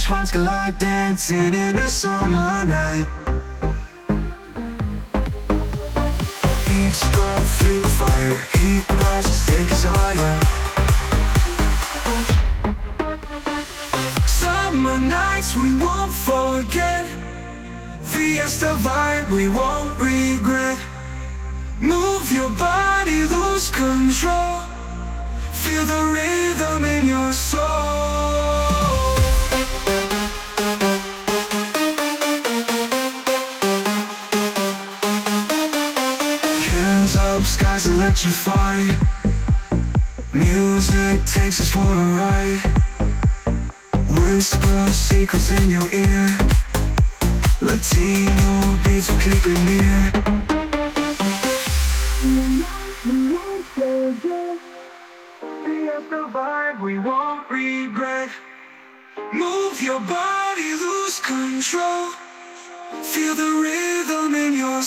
hearts collide, dancing in a summer night. Each breath through the fire, heat rises, take us higher. Summer nights we won't forget, fiesta vibe we won't regret. Move your body, lose control, feel the rhythm in your soul. Hands up, skies electrify, music takes us for a ride. Whisper secrets in your ear, Latino beats will keep it near. Fiesta vibe we won't regret. Move your body, lose control, feel the rhythm in your